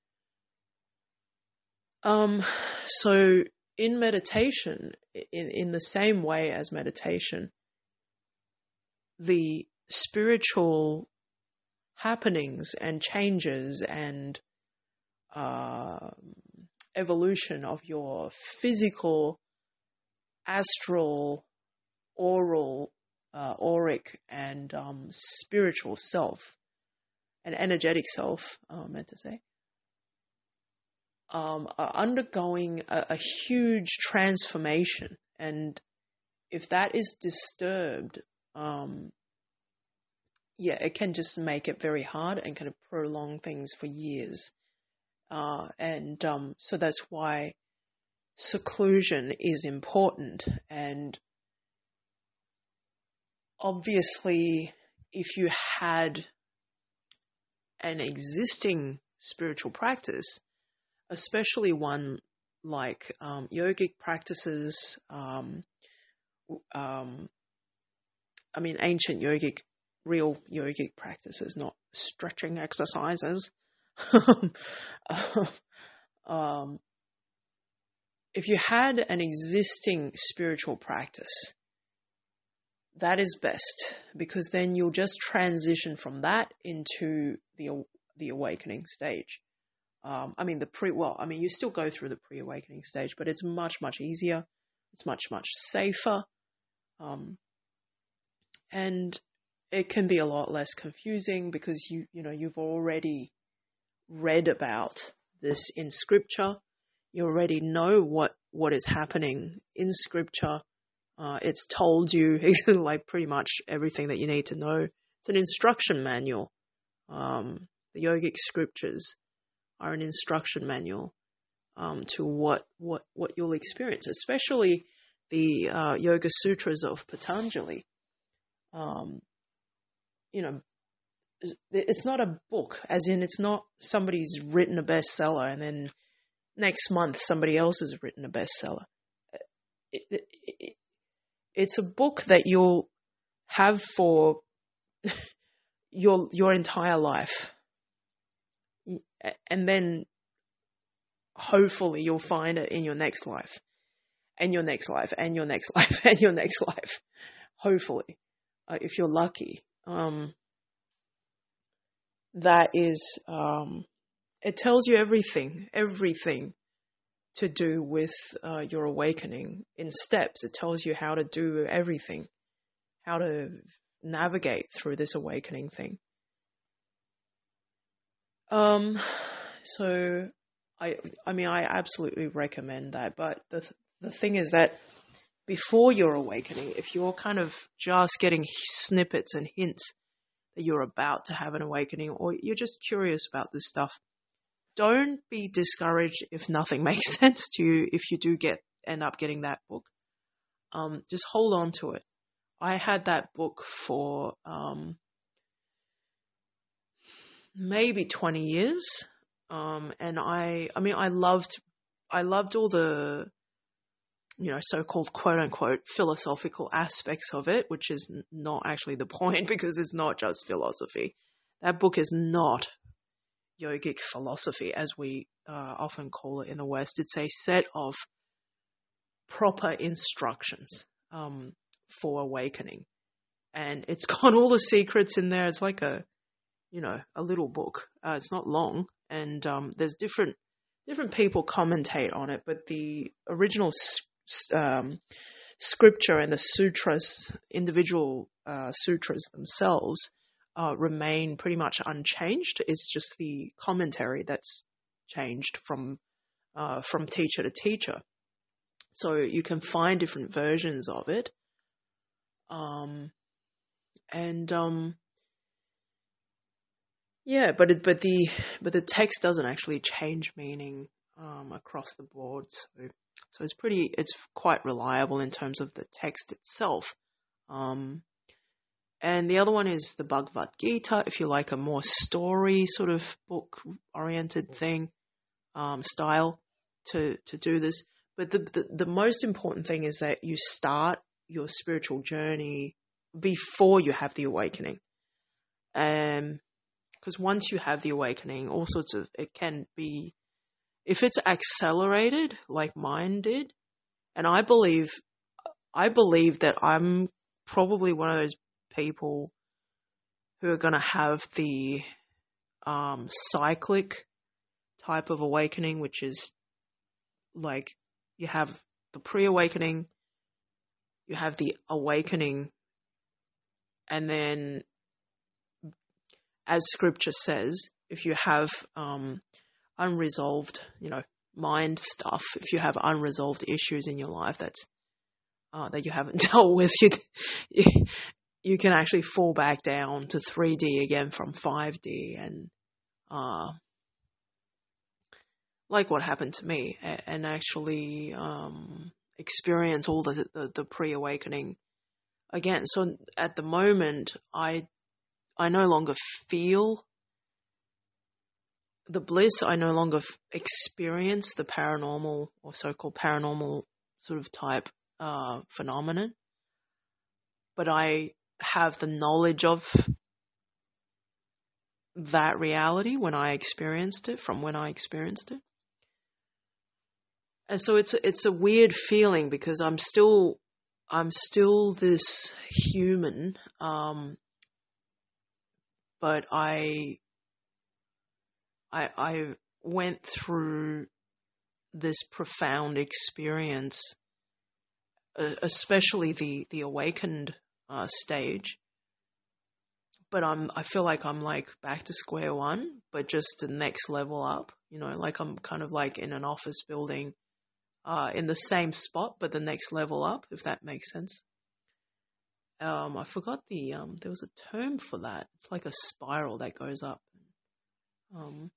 um, so in meditation, in, in the same way as meditation, the spiritual happenings and changes and, uh, evolution of your physical, astral, oral, uh, auric, and um, spiritual self, and energetic self, uh, meant to say, um, are undergoing a, a huge transformation. And if that is disturbed, um, yeah, it can just make it very hard and kind of prolong things for years. Uh, and um, so that's why seclusion is important. And obviously, if you had an existing spiritual practice, especially one like um, yogic practices, um, um, I mean, ancient yogic, real yogic practices, not stretching exercises. um, if you had an existing spiritual practice, that is best, because then you'll just transition from that into the the awakening stage. Um, I mean, the pre, well, I mean, you still go through the pre-awakening stage, but it's much, much easier. It's much, much safer. Um, and it can be a lot less confusing because you, you know, you've already read about this in scripture. You already know what, what is happening in scripture. Uh, it's told you like pretty much everything that you need to know. It's an instruction manual. Um, the yogic scriptures are an instruction manual um, to what, what, what you'll experience, especially the uh, Yoga Sutras of Patanjali. Um, you know, it's not a book, as in it's not somebody's written a bestseller and then next month somebody else has written a bestseller. It, it, it, it's a book that you'll have for your your entire life. And then hopefully you'll find it in your next life, and your next life, and your next life, and your next life. Hopefully, uh, if you're lucky. Um, that is, um, it tells you everything, everything to do with uh, your awakening in steps. It tells you how to do everything, how to navigate through this awakening thing. Um, so I, I mean, I absolutely recommend that. But the the thing is that before your awakening, if you're kind of just getting snippets and hints, that you're about to have an awakening, or you're just curious about this stuff, don't be discouraged if nothing makes sense to you if you do get end up getting that book. Um, just hold on to it. I had that book for um, maybe twenty years, um, and I, I mean, I loved, I loved all the, you know, so-called quote-unquote philosophical aspects of it, which is not actually the point because it's not just philosophy. That book is not yogic philosophy, as we uh, often call it in the West. It's a set of proper instructions um, for awakening. And it's got all the secrets in there. It's like a, you know, a little book. Uh, it's not long. And um, there's different different people commentate on it, but the original um, scripture and the sutras, individual uh, sutras themselves, uh, remain pretty much unchanged. It's just the commentary that's changed from uh, from teacher to teacher. So you can find different versions of it. Um, and um, yeah, but it, but the but the text doesn't actually change meaning um, across the board. So so it's pretty it's quite reliable in terms of the text itself. Um, and the other one is the Bhagavad Gita. If you like a more story sort of book oriented thing, um, style to to do this. But the, the the most important thing is that you start your spiritual journey before you have the awakening. Um, because once you have the awakening, all sorts of, it can be, if it's accelerated like mine did, and I believe, I believe that I'm probably one of those people who are going to have the um, cyclic type of awakening, which is like you have the pre-awakening, you have the awakening, and then, as scripture says, if you have um, unresolved, you know, mind stuff, if you have unresolved issues in your life that's uh, that you haven't dealt with, you you can actually fall back down to three D again from five D, and uh, like what happened to me, and actually um, experience all the, the, the pre-awakening again. So at the moment, I I no longer feel the bliss. I no longer f- experience the paranormal or so-called paranormal sort of type uh, phenomenon, but I have the knowledge of that reality when I experienced it, from when I experienced it. And so it's it's a weird feeling because I'm still I'm still this human, um, but I I I went through this profound experience, uh, especially the the awakened uh, stage. But I'm I feel like I'm like back to square one, but just the next level up. You know, like I'm kind of like in an office building. Uh, in the same spot, but the next level up, if that makes sense. Um, I forgot the, um, there was a term for that. It's like a spiral that goes up. Um,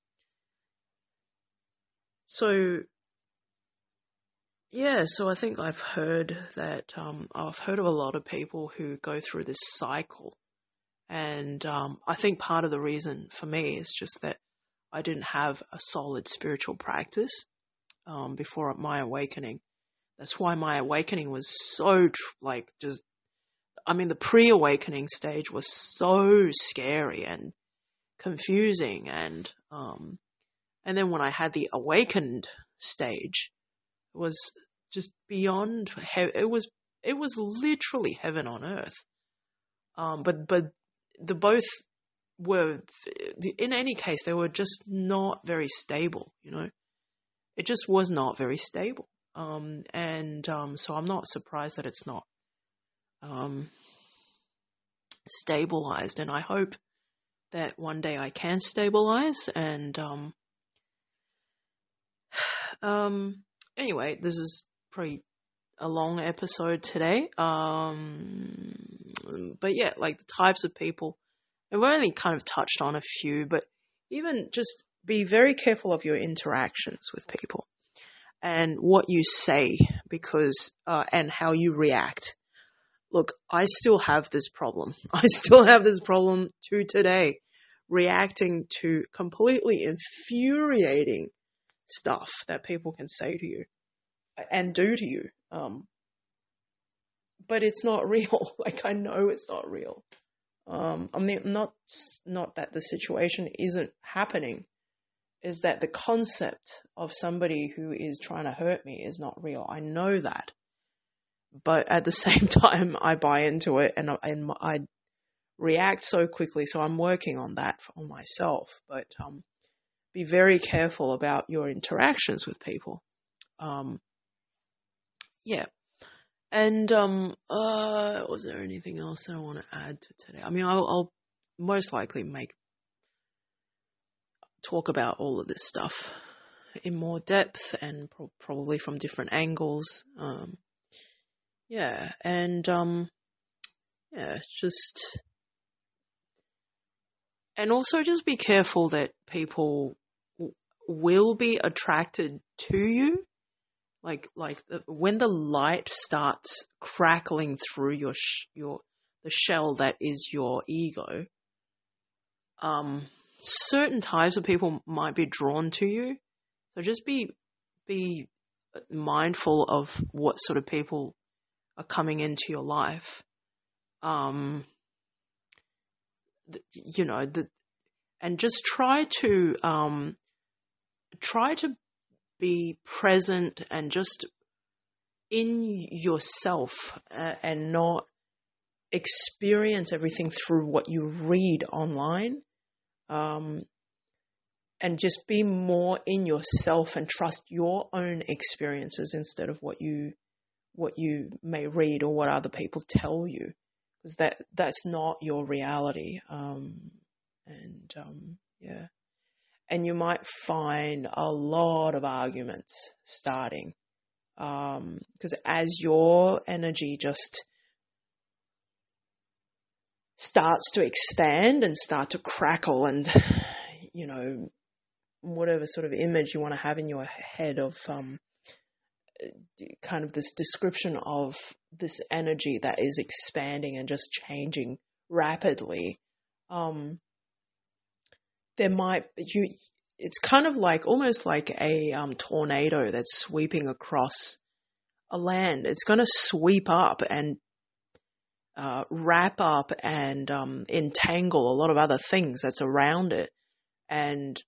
so, yeah, so I think I've heard that, um, I've heard of a lot of people who go through this cycle. And um, I think part of the reason for me is just that I didn't have a solid spiritual practice. Um, before my awakening. That's why my awakening was so, like, just, I mean, the pre-awakening stage was so scary and confusing. And, um, and then when I had the awakened stage, it was just beyond, he- it was, it was literally heaven on earth. Um, but, but the both were, in any case, they were just not very stable, you know. It just was not very stable. Um, and um, so I'm not surprised that it's not um, stabilized. And I hope that one day I can stabilize. And um, um, anyway, this is pretty a long episode today. Um, but yeah, like the types of people And we've only kind of touched on a few, but even just be very careful of your interactions with people and what you say, because, uh, and how you react. Look, I still have this problem. I still have this problem to today, reacting to completely infuriating stuff that people can say to you and do to you. Um, but it's not real. Like, I know it's not real. Um, I mean, not, not that the situation isn't happening, is that the concept of somebody who is trying to hurt me is not real. I know that. But at the same time, I buy into it, and I, and I react so quickly. So I'm working on that for myself. But um, be very careful about your interactions with people. Um, yeah. And um, uh, was there anything else that I want to add to today? I mean, I'll, I'll most likely make talk about all of this stuff in more depth and pro- probably from different angles. Um, yeah, and um, yeah, just and also just be careful that people w- will be attracted to you. Like, like the, when the light starts crackling through your sh- your the shell that is your ego, um, certain types of people might be drawn to you. So just be be mindful of what sort of people are coming into your life. Um, the, you know, the and just try to um, try to be present and just in yourself, uh, and not experience everything through what you read online, um, and just be more in yourself and trust your own experiences instead of what you what you may read or what other people tell you, because that that's not your reality. Um, and um, yeah, and you might find a lot of arguments starting. Um, because as your energy just starts to expand and start to crackle, and, you know, whatever sort of image you want to have in your head of, um, kind of this description of this energy that is expanding and just changing rapidly, um, there might, you, it's kind of like, almost like a um, tornado that's sweeping across a land. It's going to sweep up and uh, wrap up and um, entangle a lot of other things that's around it. And,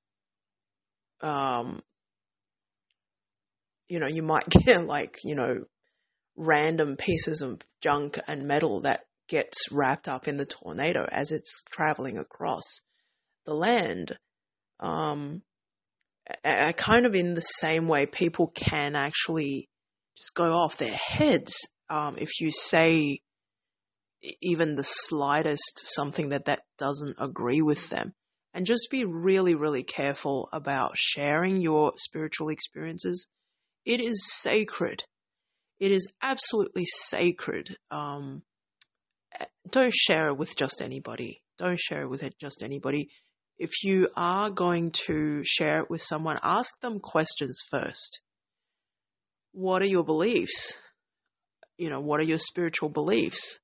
um, you know, you might get like, you know, random pieces of junk and metal that gets wrapped up in the tornado as it's traveling across the land. Um, I, I kind of in the same way, people can actually just go off their heads um, if you say even the slightest something that that doesn't agree with them. And just be really, really careful about sharing your spiritual experiences. It is sacred. It is absolutely sacred. Um, don't share it with just anybody. Don't share it with just anybody. If you are going to share it with someone, ask them questions first. What are your beliefs? You know, what are your spiritual beliefs?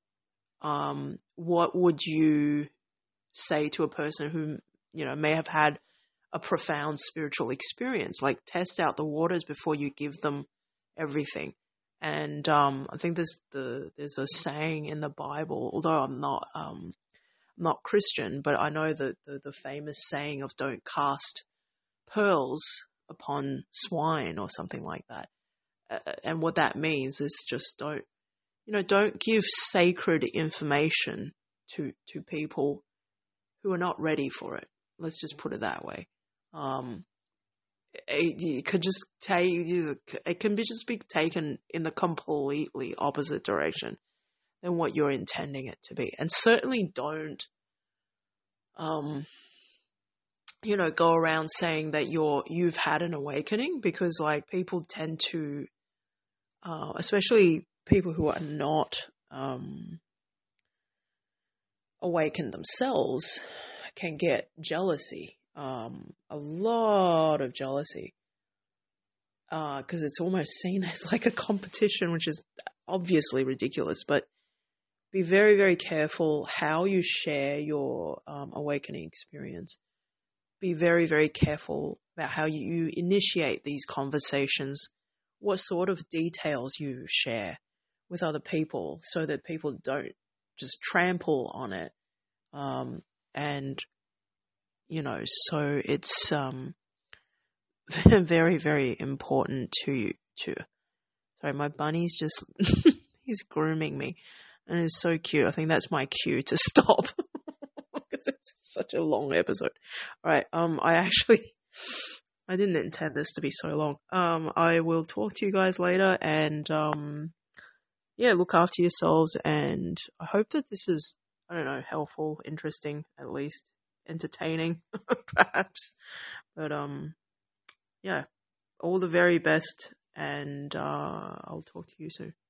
Um, what would you say to a person who, you know, may have had a profound spiritual experience? Like, test out the waters before you give them everything. And um, I think there's the there's a saying in the Bible, although I'm not um, not Christian, but I know that the, the famous saying of "Don't cast pearls upon swine" or something like that. Uh, and what that means is just don't, you know, don't give sacred information to to people who are not ready for it. Let's just put it that way. Um, it, it could just take, it can be just be taken in the completely opposite direction than what you're intending it to be. And certainly don't, um, you know, go around saying that you're, you've had an awakening, because like people tend to, uh, especially people who are not, um, awaken themselves can get jealousy, um, a lot of jealousy, because uh, it's almost seen as like a competition, which is obviously ridiculous. But be very, very careful how you share your um, awakening experience. Be very, very careful about how you initiate these conversations, what sort of details you share with other people, so that people don't just trample on it. Um, and, you know, so it's um, very, very important to you to. Sorry, my bunny's just, he's grooming me, and it's so cute. I think that's my cue to stop, because it's such a long episode. All right, um, I actually, I didn't intend this to be so long. Um, I will talk to you guys later, and um, yeah, look after yourselves, and I hope that this is, I don't know, helpful, interesting, at least entertaining, perhaps. But um, yeah, all the very best, and uh, I'll talk to you soon.